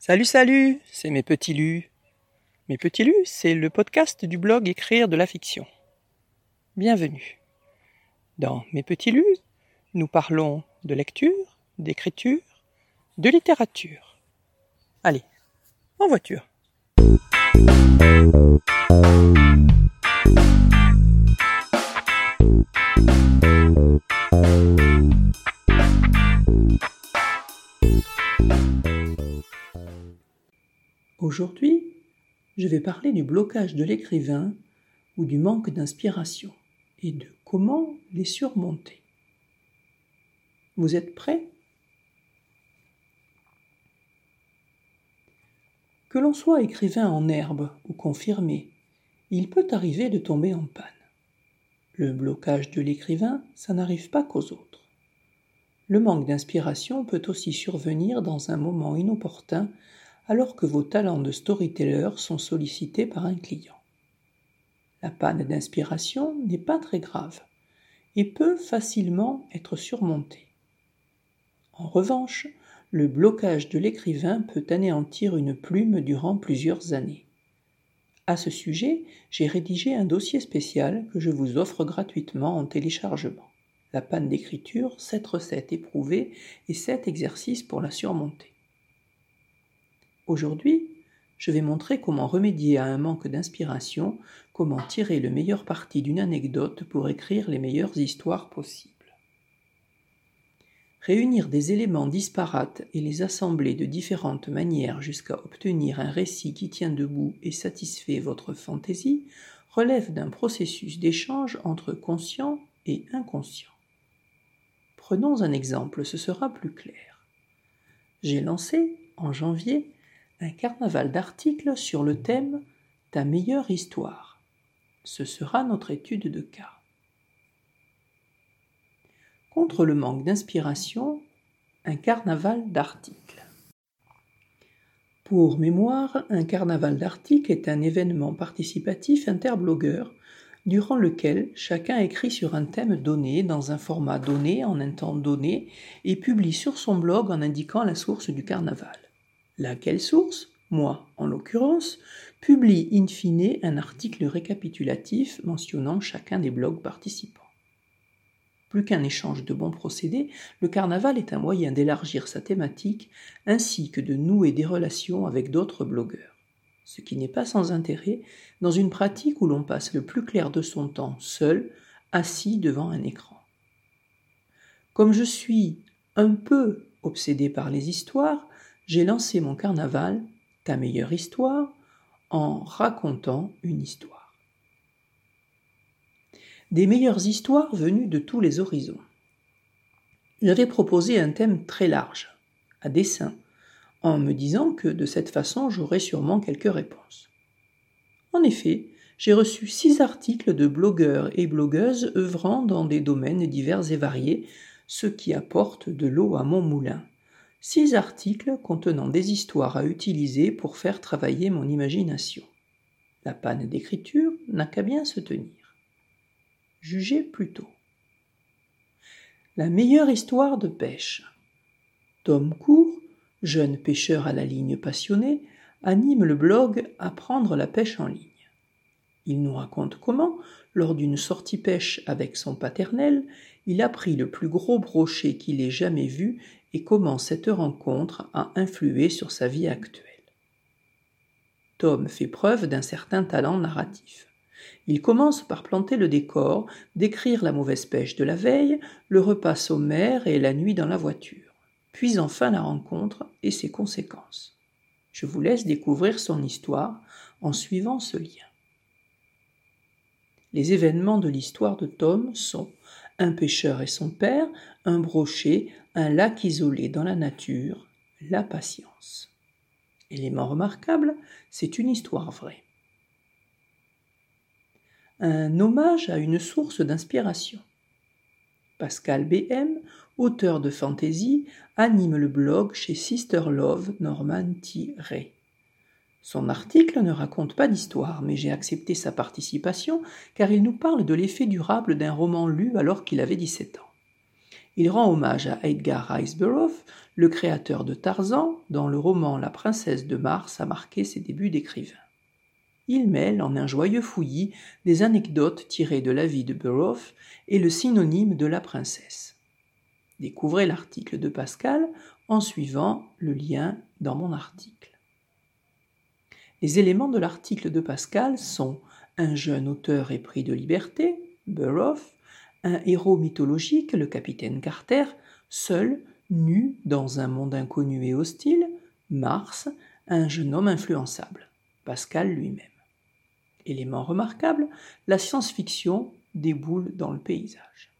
Salut, c'est Mes Petits Lus. Mes Petits Lus, c'est le podcast du blog Écrire de la fiction. Bienvenue. Dans Mes Petits Lus, nous parlons de lecture, d'écriture, de littérature. Allez, en voiture. Aujourd'hui, je vais parler du blocage de l'écrivain ou du manque d'inspiration et de comment les surmonter. Vous êtes prêts ? Que l'on soit écrivain en herbe ou confirmé, il peut arriver de tomber en panne. Le blocage de l'écrivain, ça n'arrive pas qu'aux autres. Le manque d'inspiration peut aussi survenir dans un moment inopportun alors que vos talents de storyteller sont sollicités par un client. La panne d'inspiration n'est pas très grave et peut facilement être surmontée. En revanche, le blocage de l'écrivain peut anéantir une plume durant plusieurs années. À ce sujet, j'ai rédigé un dossier spécial que je vous offre gratuitement en téléchargement. La panne d'écriture, 7 recettes éprouvées et 7 exercices pour la surmonter. Aujourd'hui, je vais montrer comment remédier à un manque d'inspiration, comment tirer le meilleur parti d'une anecdote pour écrire les meilleures histoires possibles. Réunir des éléments disparates et les assembler de différentes manières jusqu'à obtenir un récit qui tient debout et satisfait votre fantaisie relève d'un processus d'échange entre conscient et inconscient. Prenons un exemple, ce sera plus clair. J'ai lancé, en janvier, un carnaval d'articles sur le thème « Ta meilleure histoire ». Ce sera notre étude de cas. Contre le manque d'inspiration, un carnaval d'articles. Pour mémoire, un carnaval d'articles est un événement participatif interblogueur durant lequel chacun écrit sur un thème donné, dans un format donné, en un temps donné, et publie sur son blog en indiquant la source du carnaval. Laquelle source, moi en l'occurrence, publie in fine un article récapitulatif mentionnant chacun des blogs participants. Plus qu'un échange de bons procédés, le carnaval est un moyen d'élargir sa thématique ainsi que de nouer des relations avec d'autres blogueurs. Ce qui n'est pas sans intérêt dans une pratique où l'on passe le plus clair de son temps seul, assis devant un écran. Comme je suis un peu obsédé par les histoires, j'ai lancé mon carnaval, Ta meilleure histoire, en racontant une histoire. Des meilleures histoires venues de tous les horizons. J'avais proposé un thème très large, à dessein, en me disant que de cette façon j'aurais sûrement quelques réponses. En effet, j'ai reçu 6 articles de blogueurs et blogueuses œuvrant dans des domaines divers et variés, ce qui apporte de l'eau à mon moulin. 6 articles contenant des histoires à utiliser pour faire travailler mon imagination. La panne d'écriture n'a qu'à bien se tenir. Jugez plutôt. La meilleure histoire de pêche. Tom Court, jeune pêcheur à la ligne passionnée, anime le blog Apprendre la pêche en ligne. Il nous raconte comment, lors d'une sortie pêche avec son paternel, il a pris le plus gros brochet qu'il ait jamais vu et comment cette rencontre a influé sur sa vie actuelle. Tom fait preuve d'un certain talent narratif. Il commence par planter le décor, décrire la mauvaise pêche de la veille, le repas sommaire et la nuit dans la voiture. Puis enfin la rencontre et ses conséquences. Je vous laisse découvrir son histoire en suivant ce lien. Les événements de l'histoire de Tom sont un pêcheur et son père, un brochet, un lac isolé dans la nature, la patience. Élément remarquable, c'est une histoire vraie. Un hommage à une source d'inspiration. Pascal BM, auteur de fantasy, anime le blog chez Sister Love Norman T. Ray. Son article ne raconte pas d'histoire, mais j'ai accepté sa participation car il nous parle de l'effet durable d'un roman lu alors qu'il avait 17 ans. Il rend hommage à Edgar Rice Burroughs, le créateur de Tarzan, dont le roman La princesse de Mars a marqué ses débuts d'écrivain. Il mêle en un joyeux fouillis des anecdotes tirées de la vie de Burroughs et le synonyme de la princesse. Découvrez l'article de Pascal en suivant le lien dans mon article. Les éléments de l'article de Pascal sont un jeune auteur épris de liberté, Burroughs, un héros mythologique, le capitaine Carter, seul, nu dans un monde inconnu et hostile, Mars, un jeune homme influençable, Pascal lui-même. Élément remarquable, la science-fiction déboule dans le paysage.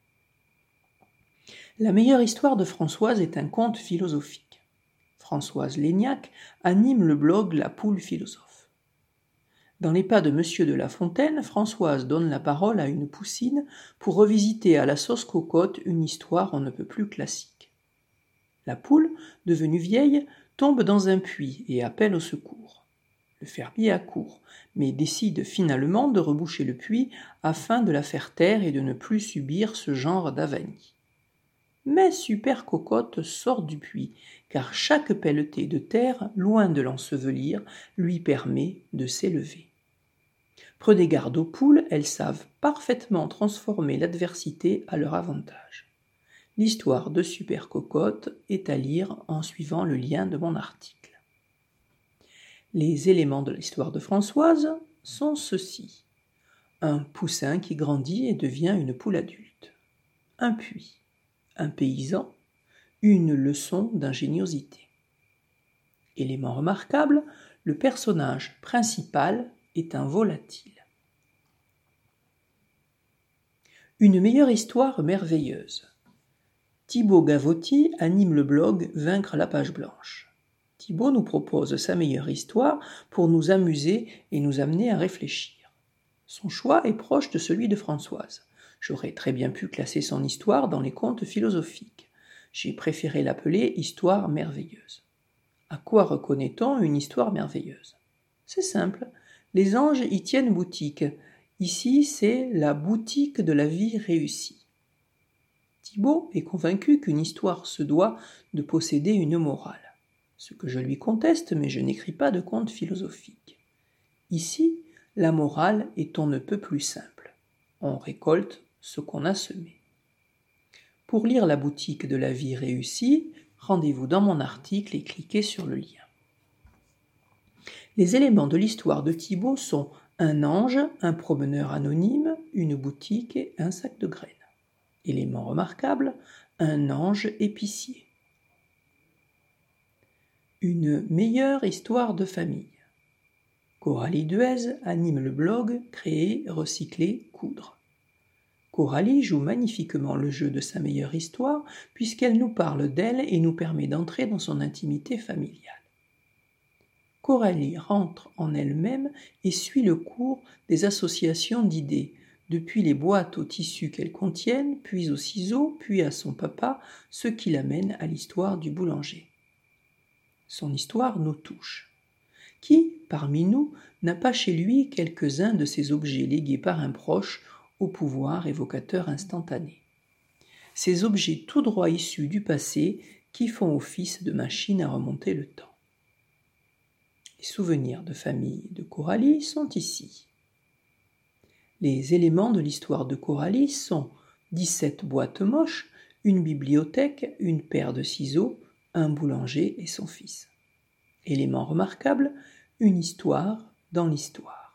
La meilleure histoire de Françoise est un conte philosophique. Françoise Léniac anime le blog La Poule philosophe. Dans les pas de Monsieur de La Fontaine, Françoise donne la parole à une poussine pour revisiter à la sauce cocotte une histoire on ne peut plus classique. La poule, devenue vieille, tombe dans un puits et appelle au secours. Le fermier accourt, mais décide finalement de reboucher le puits afin de la faire taire et de ne plus subir ce genre d'avanie. Mais Super Cocotte sort du puits, car chaque pelletée de terre, loin de l'ensevelir, lui permet de s'élever. Prenez garde aux poules, elles savent parfaitement transformer l'adversité à leur avantage. L'histoire de Super Cocotte est à lire en suivant le lien de mon article. Les éléments de l'histoire de Françoise sont ceux-ci. Un poussin qui grandit et devient une poule adulte. Un puits. Un paysan. Une leçon d'ingéniosité. Élément remarquable, le personnage principal est un volatile. Une meilleure histoire merveilleuse. Thibaut Gavotti anime le blog Vaincre la page blanche. Thibaut nous propose sa meilleure histoire pour nous amuser et nous amener à réfléchir. Son choix est proche de celui de Françoise. J'aurais très bien pu classer son histoire dans les contes philosophiques. J'ai préféré l'appeler histoire merveilleuse. À quoi reconnaît-on une histoire merveilleuse ? C'est simple, les anges y tiennent boutique. Ici, c'est la boutique de la vie réussie. Thibaut est convaincu qu'une histoire se doit de posséder une morale. Ce que je lui conteste, mais je n'écris pas de contes philosophiques. Ici, la morale est on ne peut plus simple. On récolte ce qu'on a semé. Pour lire la boutique de la vie réussie, rendez-vous dans mon article et cliquez sur le lien. Les éléments de l'histoire de Thibaut sont un ange, un promeneur anonyme, une boutique et un sac de graines. Élément remarquable, un ange épicier. Une meilleure histoire de famille. Coralie Duez anime le blog Créer, recycler, coudre. Coralie joue magnifiquement le jeu de sa meilleure histoire puisqu'elle nous parle d'elle et nous permet d'entrer dans son intimité familiale. Coralie rentre en elle-même et suit le cours des associations d'idées, depuis les boîtes aux tissus qu'elles contiennent, puis aux ciseaux, puis à son papa, ce qui l'amène à l'histoire du boulanger. Son histoire nous touche. Qui, parmi nous, n'a pas chez lui quelques-uns de ces objets légués par un proche au pouvoir évocateur instantané ? Ces objets tout droit issus du passé qui font office de machine à remonter le temps. Les souvenirs de famille de Coralie sont ici. Les éléments de l'histoire de Coralie sont 17 boîtes moches, une bibliothèque, une paire de ciseaux, un boulanger et son fils. Élément remarquable, une histoire dans l'histoire.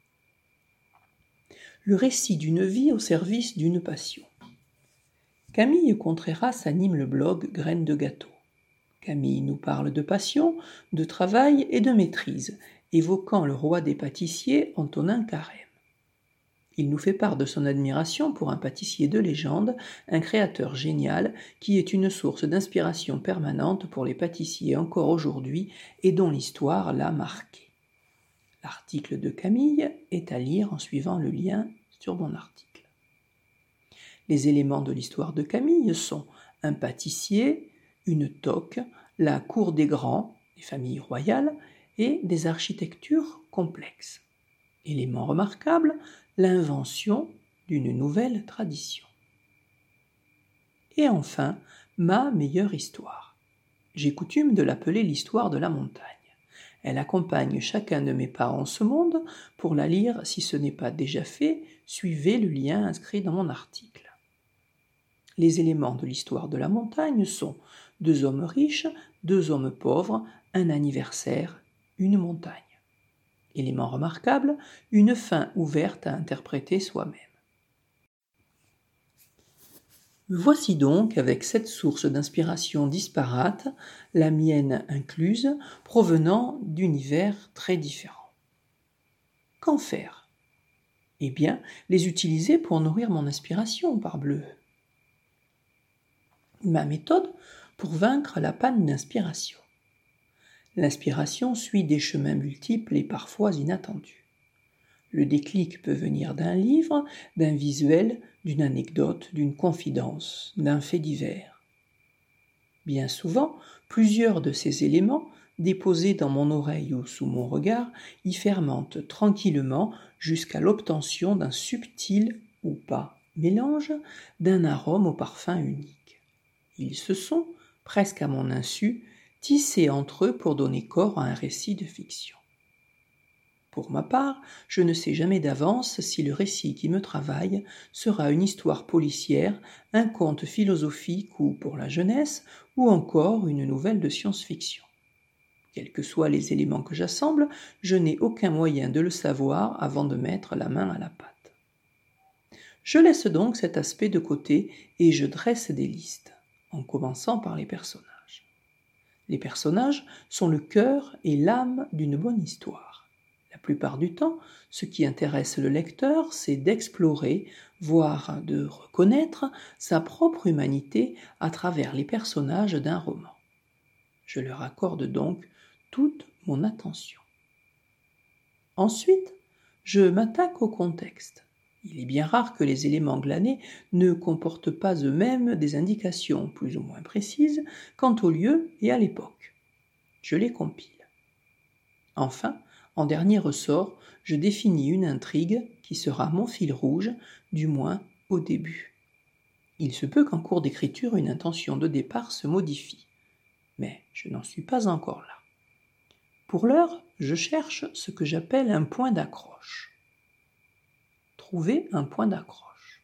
Le récit d'une vie au service d'une passion. Camille Contreras anime le blog Graines de gâteau. Camille nous parle de passion, de travail et de maîtrise, évoquant le roi des pâtissiers Antonin Carême. Il nous fait part de son admiration pour un pâtissier de légende, un créateur génial qui est une source d'inspiration permanente pour les pâtissiers encore aujourd'hui et dont l'histoire l'a marqué. L'article de Camille est à lire en suivant le lien sur mon article. Les éléments de l'histoire de Camille sont un pâtissier, une toque, la cour des grands, les familles royales, et des architectures complexes. Élément remarquable, l'invention d'une nouvelle tradition. Et enfin, ma meilleure histoire. J'ai coutume de l'appeler l'histoire de la montagne. Elle accompagne chacun de mes pas en ce monde. Pour la lire, si ce n'est pas déjà fait, suivez le lien inscrit dans mon article. Les éléments de l'histoire de la montagne sont 2 hommes riches, 2 hommes pauvres, un anniversaire, une montagne. Élément remarquable, une fin ouverte à interpréter soi-même. Voici donc, avec 7 sources d'inspiration disparates, la mienne incluse, provenant d'univers très différents. Qu'en faire ? Eh bien, les utiliser pour nourrir mon inspiration, parbleu. Ma méthode pour vaincre la panne d'inspiration. L'inspiration suit des chemins multiples et parfois inattendus. Le déclic peut venir d'un livre, d'un visuel, d'une anecdote, d'une confidence, d'un fait divers. Bien souvent, plusieurs de ces éléments, déposés dans mon oreille ou sous mon regard, y fermentent tranquillement jusqu'à l'obtention d'un subtil ou pas mélange d'un arôme au parfum unique. Ils se sont, presque à mon insu, tissés entre eux pour donner corps à un récit de fiction. Pour ma part, je ne sais jamais d'avance si le récit qui me travaille sera une histoire policière, un conte philosophique ou pour la jeunesse, ou encore une nouvelle de science-fiction. Quels que soient les éléments que j'assemble, je n'ai aucun moyen de le savoir avant de mettre la main à la pâte. Je laisse donc cet aspect de côté et je dresse des listes, en commençant par les personnages. Les personnages sont le cœur et l'âme d'une bonne histoire. La plupart du temps, ce qui intéresse le lecteur, c'est d'explorer, voire de reconnaître sa propre humanité à travers les personnages d'un roman. Je leur accorde donc toute mon attention. Ensuite, je m'attaque au contexte. Il est bien rare que les éléments glanés ne comportent pas eux-mêmes des indications plus ou moins précises quant au lieu et à l'époque. Je les compile. Enfin, en dernier ressort, je définis une intrigue qui sera mon fil rouge, du moins au début. Il se peut qu'en cours d'écriture, une intention de départ se modifie, mais je n'en suis pas encore là. Pour l'heure, je cherche ce que j'appelle un point d'accroche. Trouver un point d'accroche.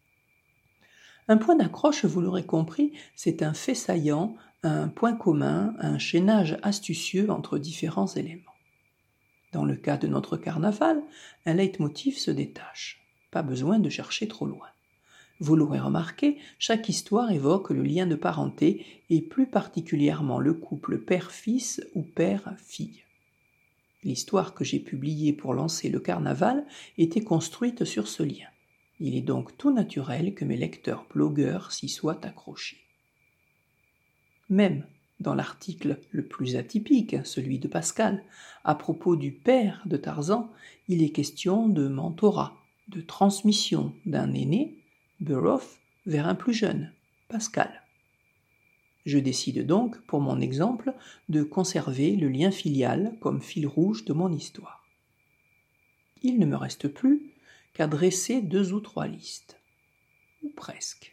Un point d'accroche, vous l'aurez compris, c'est un fait saillant, un point commun, un chaînage astucieux entre différents éléments. Dans le cas de notre carnaval, un leitmotiv se détache. Pas besoin de chercher trop loin. Vous l'aurez remarqué, chaque histoire évoque le lien de parenté et plus particulièrement le couple père-fils ou père-fille. L'histoire que j'ai publiée pour lancer le carnaval était construite sur ce lien. Il est donc tout naturel que mes lecteurs blogueurs s'y soient accrochés. Même dans l'article le plus atypique, celui de Pascal, à propos du père de Tarzan, il est question de mentorat, de transmission d'un aîné, Burroughs, vers un plus jeune, Pascal. Je décide donc, pour mon exemple, de conserver le lien filial comme fil rouge de mon histoire. Il ne me reste plus qu'à dresser 2 ou 3 listes, ou presque.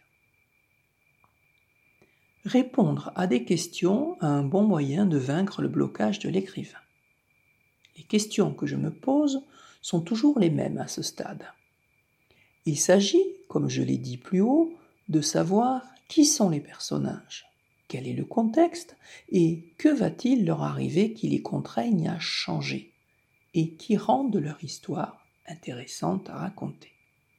Répondre à des questions a un bon moyen de vaincre le blocage de l'écrivain. Les questions que je me pose sont toujours les mêmes à ce stade. Il s'agit, comme je l'ai dit plus haut, de savoir qui sont les personnages, quel est le contexte et que va-t-il leur arriver qui les contraigne à changer et qui rende leur histoire intéressante à raconter.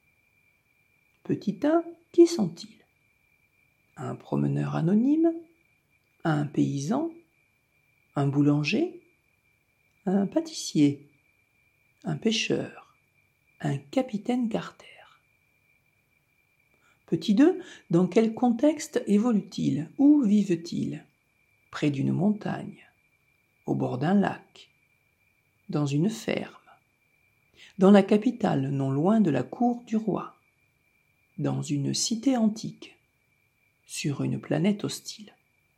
Petit 1, qui sont-ils ? Un promeneur anonyme, un paysan, un boulanger, un pâtissier, un pêcheur, un capitaine Carter. Petit 2, dans quel contexte évoluent-ils ? Où vivent-ils ? Près d'une montagne, au bord d'un lac, dans une ferme, dans la capitale, non loin de la cour du roi, dans une cité antique, sur une planète hostile.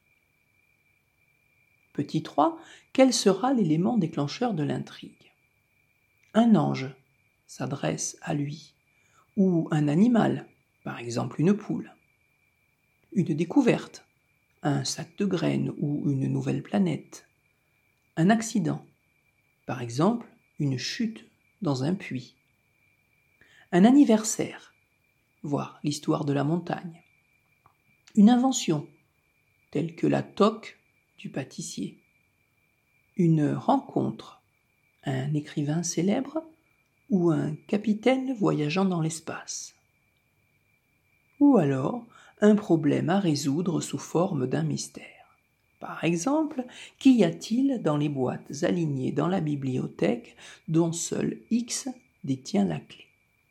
Petit 3, quel sera l'élément déclencheur de l'intrigue ? Un ange s'adresse à lui, ou un animal, par exemple une poule. une découverte, un sac de graines ou une nouvelle planète, un accident, par exemple une chute dans un puits, un anniversaire, voire l'histoire de la montagne, une invention, telle que la toque du pâtissier, une rencontre, un écrivain célèbre ou un capitaine voyageant dans l'espace, ou alors un problème à résoudre sous forme d'un mystère. Par exemple, qu'y a-t-il dans les boîtes alignées dans la bibliothèque dont seul X détient la clé?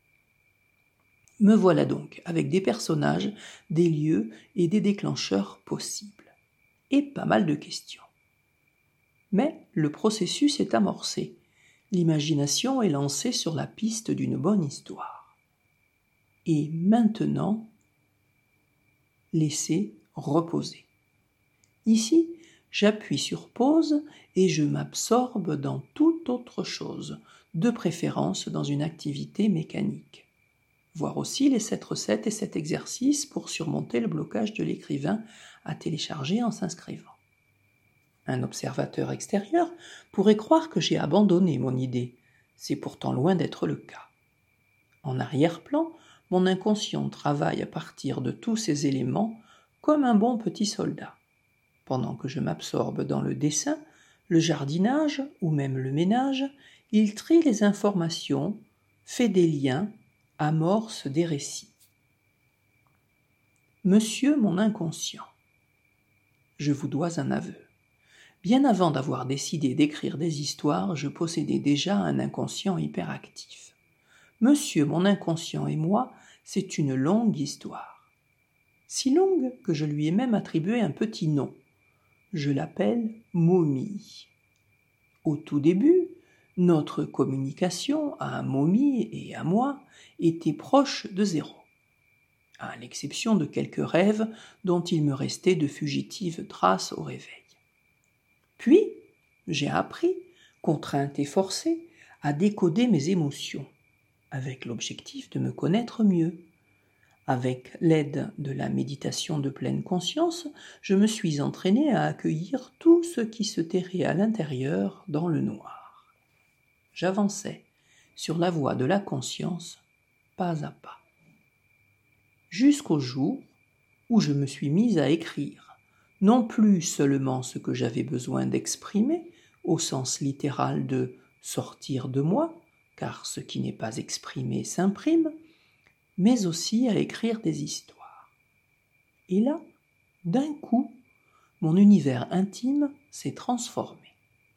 Me voilà donc avec des personnages, des lieux et des déclencheurs possibles. Et pas mal de questions. Mais le processus est amorcé. L'imagination est lancée sur la piste d'une bonne histoire. Et maintenant, laissez reposer. Ici, j'appuie sur pause et je m'absorbe dans toute autre chose, de préférence dans une activité mécanique. Voir aussi les 7 recettes et 7 exercices pour surmonter le blocage de l'écrivain à télécharger en s'inscrivant. Un observateur extérieur pourrait croire que j'ai abandonné mon idée. C'est pourtant loin d'être le cas. En arrière-plan, mon inconscient travaille à partir de tous ces éléments comme un bon petit soldat. Pendant que je m'absorbe dans le dessin, le jardinage ou même le ménage, il trie les informations, fait des liens, amorce des récits. Monsieur mon inconscient, je vous dois un aveu. Bien avant d'avoir décidé d'écrire des histoires, je possédais déjà un inconscient hyperactif. Monsieur mon inconscient et moi, c'est une longue histoire. Si longue que je lui ai même attribué un petit nom. Je l'appelle Momie. Au tout début, notre communication à Momie et à moi était proche de zéro, à l'exception de quelques rêves dont il me restait de fugitives traces au réveil. Puis, j'ai appris, contrainte et forcée, à décoder mes émotions, avec l'objectif de me connaître mieux. Avec l'aide de la méditation de pleine conscience, je me suis entraînée à accueillir tout ce qui se terrait à l'intérieur dans le noir. J'avançais sur la voie de la conscience, pas à pas. Jusqu'au jour où je me suis mise à écrire, non plus seulement ce que j'avais besoin d'exprimer, au sens littéral de sortir de moi, car ce qui n'est pas exprimé s'imprime, mais aussi à écrire des histoires. Et là, d'un coup, mon univers intime s'est transformé.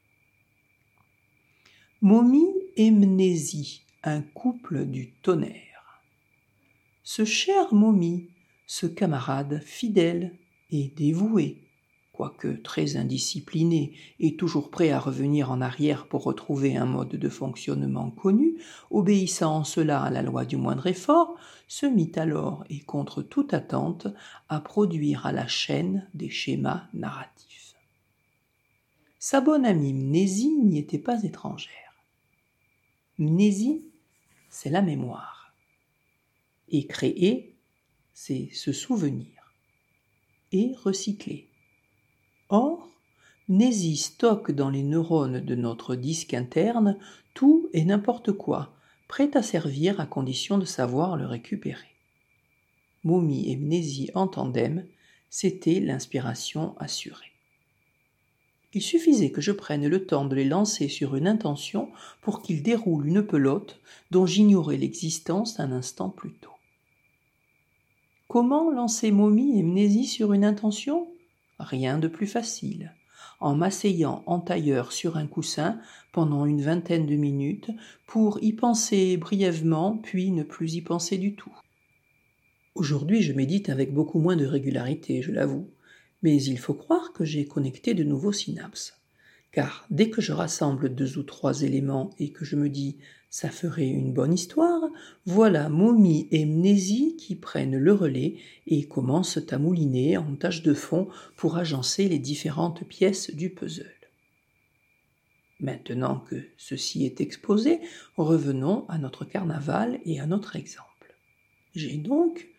Momie et Mnésie, un couple du tonnerre. Ce cher Momie, ce camarade fidèle et dévoué, quoique très indiscipliné et toujours prêt à revenir en arrière pour retrouver un mode de fonctionnement connu, obéissant en cela à la loi du moindre effort, se mit alors et contre toute attente à produire à la chaîne des schémas narratifs. Sa bonne amie Mnésie n'y était pas étrangère. Mnésie, c'est la mémoire. Et créer, c'est se souvenir. Et recycler. Or, Mnésie stocke dans les neurones de notre disque interne tout et n'importe quoi, prêt à servir à condition de savoir le récupérer. Momie et Mnésie en tandem, c'était l'inspiration assurée. Il suffisait que je prenne le temps de les lancer sur une intention pour qu'ils déroulent une pelote dont j'ignorais l'existence un instant plus tôt. Comment lancer Momie et Mnésie sur une intention ? Rien de plus facile. En m'asseyant en tailleur sur un coussin pendant une vingtaine de minutes pour y penser brièvement puis ne plus y penser du tout. Aujourd'hui, je médite avec beaucoup moins de régularité, je l'avoue, mais il faut croire que j'ai connecté de nouveaux synapses. Car dès que je rassemble 2 ou 3 éléments et que je me dis « ça ferait une bonne histoire », voilà Momie et Mnésie qui prennent le relais et commencent à mouliner en tâche de fond pour agencer les différentes pièces du puzzle. Maintenant que ceci est exposé, revenons à notre carnaval et à notre exemple. J'ai donc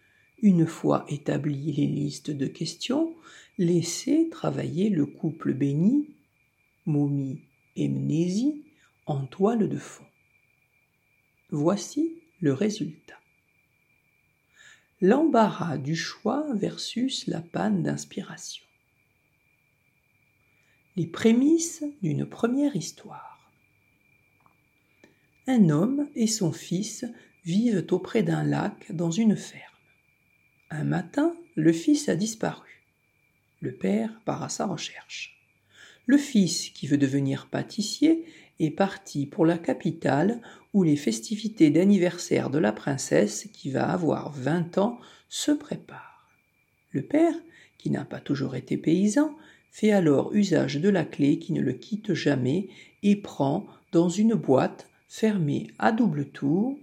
Une fois établies les listes de questions, laissez travailler le couple béni, momie et mnésie, en toile de fond. Voici le résultat. L'embarras du choix versus la panne d'inspiration. Les prémices d'une première histoire. Un homme et son fils vivent auprès d'un lac dans une ferme. Un matin, le fils a disparu. Le père part à sa recherche. Le fils, qui veut devenir pâtissier, est parti pour la capitale où les festivités d'anniversaire de la princesse, qui va avoir 20 ans, se préparent. Le père, qui n'a pas toujours été paysan, fait alors usage de la clé qui ne le quitte jamais et prend, dans une boîte fermée à double tour,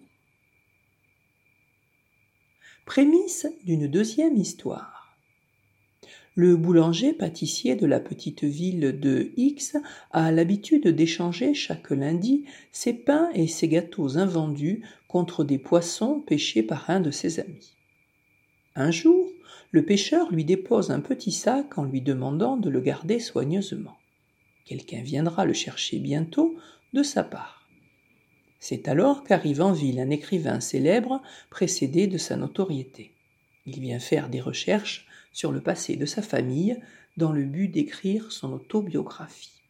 prémisse d'une deuxième histoire. Le boulanger-pâtissier de la petite ville de X a l'habitude d'échanger chaque lundi ses pains et ses gâteaux invendus contre des poissons pêchés par un de ses amis. Un jour, le pêcheur lui dépose un petit sac en lui demandant de le garder soigneusement. Quelqu'un viendra le chercher bientôt de sa part. C'est alors qu'arrive en ville un écrivain célèbre précédé de sa notoriété. Il vient faire des recherches sur le passé de sa famille dans le but d'écrire son autobiographie.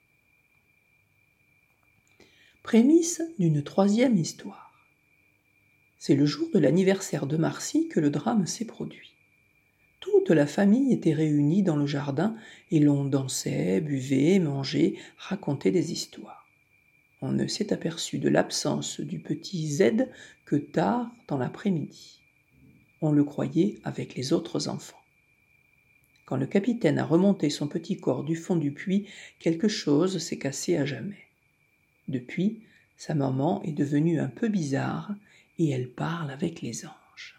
Prémisse d'une troisième histoire. C'est le jour de l'anniversaire de Marcie que le drame s'est produit. Toute la famille était réunie dans le jardin et l'on dansait, buvait, mangeait, racontait des histoires. On ne s'est aperçu de l'absence du petit Z que tard dans l'après-midi. On le croyait avec les autres enfants. Quand le capitaine a remonté son petit corps du fond du puits, quelque chose s'est cassé à jamais. Depuis, sa maman est devenue un peu bizarre et elle parle avec les anges.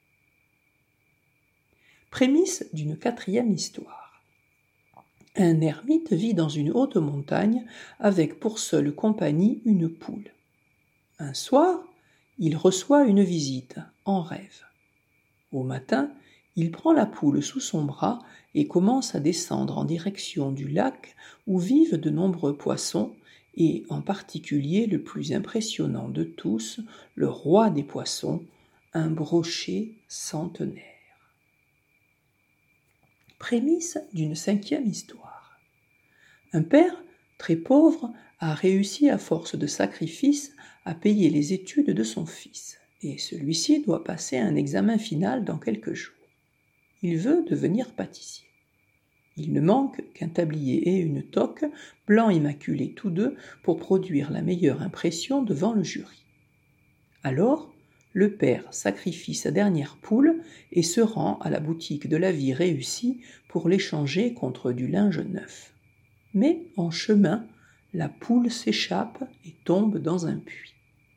Prémisse d'une quatrième histoire. Un ermite vit dans une haute montagne avec pour seule compagnie une poule. Un soir, il reçoit une visite en rêve. Au matin, il prend la poule sous son bras et commence à descendre en direction du lac où vivent de nombreux poissons et en particulier le plus impressionnant de tous, le roi des poissons, un brochet centenaire. Prémisse d'une cinquième histoire. Un père, très pauvre, a réussi à force de sacrifices à payer les études de son fils, et celui-ci doit passer un examen final dans quelques jours. Il veut devenir pâtissier. Il ne manque qu'un tablier et une toque, blanc immaculé tous deux, pour produire la meilleure impression devant le jury. Alors, le père sacrifie sa dernière poule et se rend à la boutique de la vie réussie pour l'échanger contre du linge neuf. Mais en chemin, la poule s'échappe et tombe dans un puits.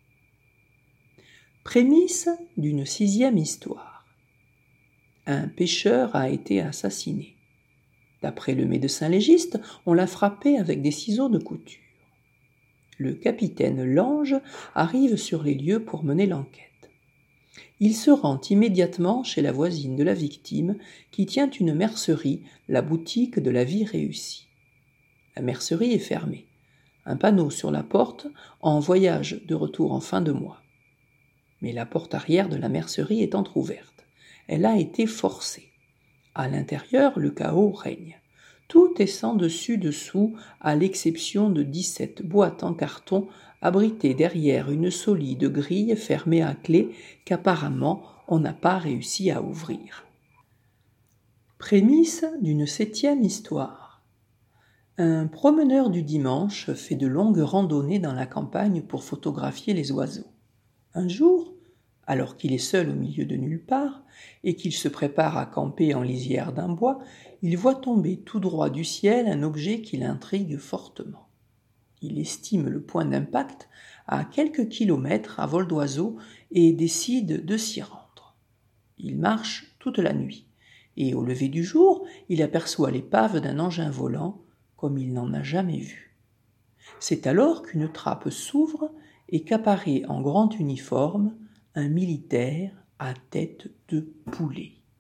Prémisse d'une sixième histoire. Un pêcheur a été assassiné. D'après le médecin légiste, on l'a frappé avec des ciseaux de couture. Le capitaine Lange arrive sur les lieux pour mener l'enquête. Il se rend immédiatement chez la voisine de la victime qui tient une mercerie, la boutique de la vie réussie. La mercerie est fermée. Un panneau sur la porte en voyage de retour en fin de mois. Mais la porte arrière de la mercerie est entr'ouverte. Elle a été forcée. À l'intérieur, le chaos règne. Tout est sans dessus-dessous, à l'exception de 17 boîtes en carton abritées derrière une solide grille fermée à clé qu'apparemment on n'a pas réussi à ouvrir. Prémisse d'une septième histoire. Un promeneur du dimanche fait de longues randonnées dans la campagne pour photographier les oiseaux. Un jour, alors qu'il est seul au milieu de nulle part et qu'il se prépare à camper en lisière d'un bois, il voit tomber tout droit du ciel un objet qui l'intrigue fortement. Il estime le point d'impact à quelques kilomètres à vol d'oiseau et décide de s'y rendre. Il marche toute la nuit et au lever du jour, il aperçoit l'épave d'un engin volant comme il n'en a jamais vu. C'est alors qu'une trappe s'ouvre et qu'apparaît en grand uniforme un militaire à tête de poulet.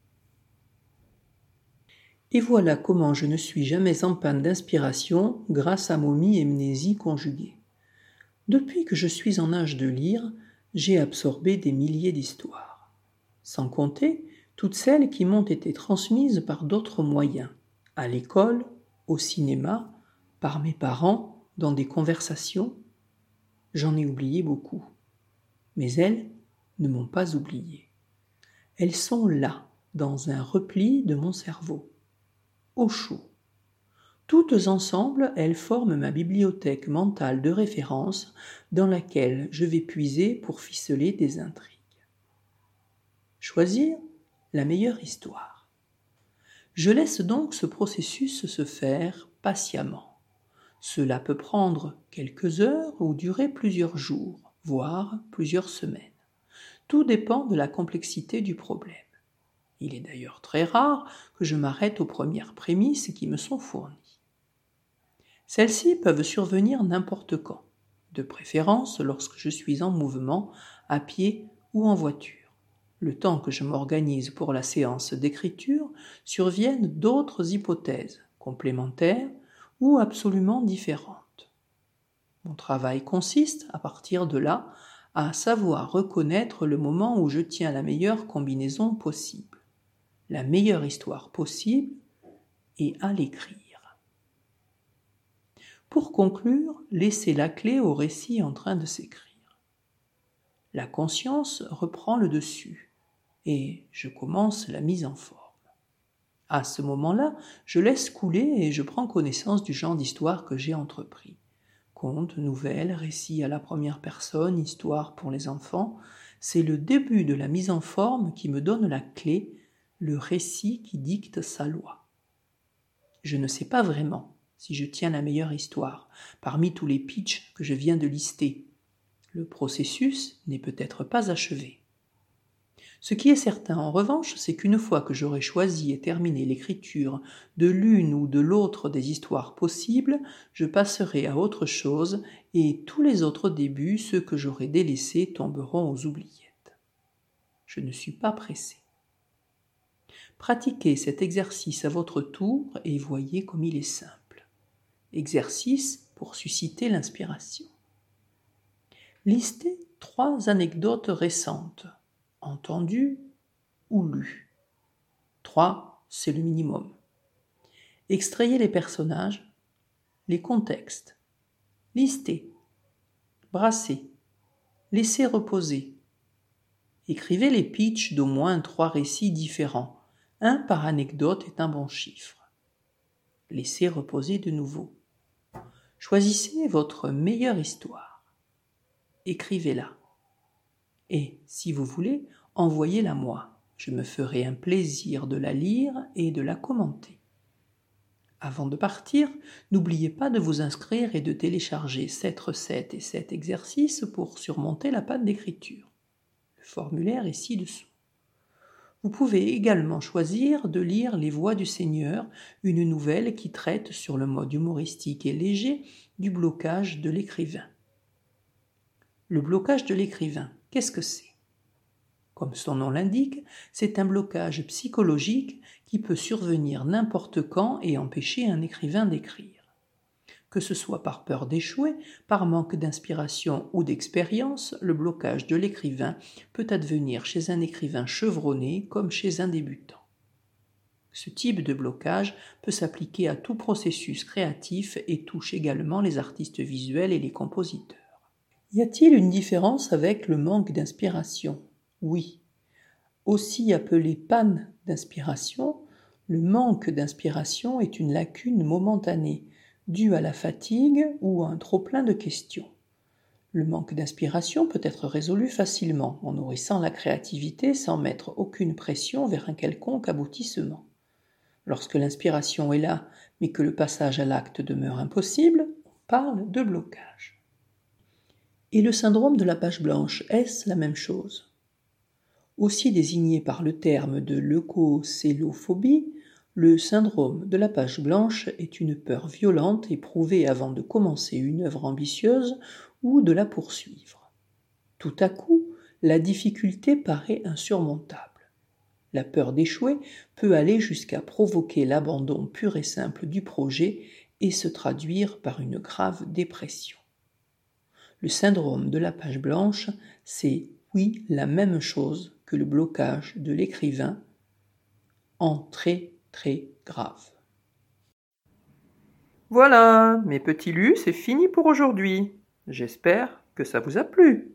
Et voilà comment je ne suis jamais en panne d'inspiration grâce à momie et mnésie conjuguées. Depuis que je suis en âge de lire, j'ai absorbé des milliers d'histoires, sans compter toutes celles qui m'ont été transmises par d'autres moyens, à l'école, au cinéma, par mes parents, dans des conversations. J'en ai oublié beaucoup, mais elles ne m'ont pas oublié. Elles sont là, dans un repli de mon cerveau, au chaud. Toutes ensemble, elles forment ma bibliothèque mentale de référence dans laquelle je vais puiser pour ficeler des intrigues. Choisir la meilleure histoire. Je laisse donc ce processus se faire patiemment. Cela peut prendre quelques heures ou durer plusieurs jours, voire plusieurs semaines. Tout dépend de la complexité du problème. Il est d'ailleurs très rare que je m'arrête aux premières prémices qui me sont fournies. Celles-ci peuvent survenir n'importe quand, de préférence lorsque je suis en mouvement, à pied ou en voiture. Le temps que je m'organise pour la séance d'écriture, surviennent d'autres hypothèses, complémentaires ou absolument différentes. Mon travail consiste, à partir de là, à savoir reconnaître le moment où je tiens la meilleure combinaison possible, la meilleure histoire possible, et à l'écrire. Pour conclure, laissez la clé au récit en train de s'écrire. La conscience reprend le dessus et je commence la mise en forme. À ce moment-là, je laisse couler et je prends connaissance du genre d'histoire que j'ai entrepris. Contes, nouvelles, récits à la première personne, histoire pour les enfants, c'est le début de la mise en forme qui me donne la clé, le récit qui dicte sa loi. Je ne sais pas vraiment si je tiens la meilleure histoire, parmi tous les pitchs que je viens de lister. Le processus n'est peut-être pas achevé. Ce qui est certain en revanche, c'est qu'une fois que j'aurai choisi et terminé l'écriture de l'une ou de l'autre des histoires possibles, je passerai à autre chose et tous les autres débuts, ceux que j'aurai délaissés, tomberont aux oubliettes. Je ne suis pas pressé. Pratiquez cet exercice à votre tour et voyez comme il est simple. Exercice pour susciter l'inspiration. Listez 3 anecdotes récentes, entendues ou lues. 3, c'est le minimum. Extrayez les personnages, les contextes. Listez, brassez, laissez reposer. Écrivez les pitchs d'au moins 3 récits différents. 1 par anecdote est un bon chiffre. Laissez reposer de nouveau. Choisissez votre meilleure histoire. Écrivez-la. Et, si vous voulez, envoyez-la moi. Je me ferai un plaisir de la lire et de la commenter. Avant de partir, n'oubliez pas de vous inscrire et de télécharger 7 recettes et 7 exercices pour surmonter la panne d'écriture. Le formulaire est ci-dessous. Vous pouvez également choisir de lire Les Voix du Seigneur, une nouvelle qui traite sur le mode humoristique et léger du blocage de l'écrivain. Le blocage de l'écrivain, qu'est-ce que c'est ? Comme son nom l'indique, c'est un blocage psychologique qui peut survenir n'importe quand et empêcher un écrivain d'écrire. Que ce soit par peur d'échouer, par manque d'inspiration ou d'expérience, le blocage de l'écrivain peut advenir chez un écrivain chevronné comme chez un débutant. Ce type de blocage peut s'appliquer à tout processus créatif et touche également les artistes visuels et les compositeurs. Y a-t-il une différence avec le manque d'inspiration ? Oui. Aussi appelé panne d'inspiration, le manque d'inspiration est une lacune momentanée, due à la fatigue ou à un trop-plein de questions. Le manque d'inspiration peut être résolu facilement en nourrissant la créativité sans mettre aucune pression vers un quelconque aboutissement. Lorsque l'inspiration est là, mais que le passage à l'acte demeure impossible, on parle de blocage. Et le syndrome de la page blanche, est-ce la même chose ? Aussi désigné par le terme de leucocélophobie, le syndrome de la page blanche est une peur violente éprouvée avant de commencer une œuvre ambitieuse ou de la poursuivre. Tout à coup, la difficulté paraît insurmontable. La peur d'échouer peut aller jusqu'à provoquer l'abandon pur et simple du projet et se traduire par une grave dépression. Le syndrome de la page blanche, c'est, oui, la même chose que le blocage de l'écrivain, en très très grave. Voilà, mes petits lus, c'est fini pour aujourd'hui. J'espère que ça vous a plu.